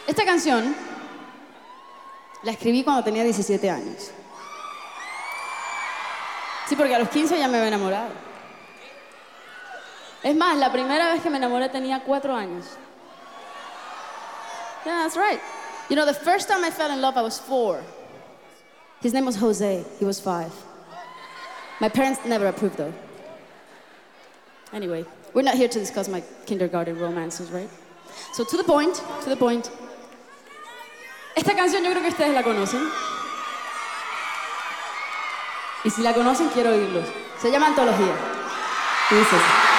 Esta canción la escribí cuando tenía 17 años. Sí, porque a los 15 ya me había enamorado. Es más, la primera vez que me enamoré tenía 4 años. Yeah, that's right. You know, the first time I fell in love, I was 4. His name was Jose. He was 5. My parents never approved, though. Anyway, we're not here to discuss my kindergarten romances, right? So, to the point. Esta canción yo creo que ustedes la conocen. Y si la conocen, quiero oírlos. Se llama Antología. Y dice así.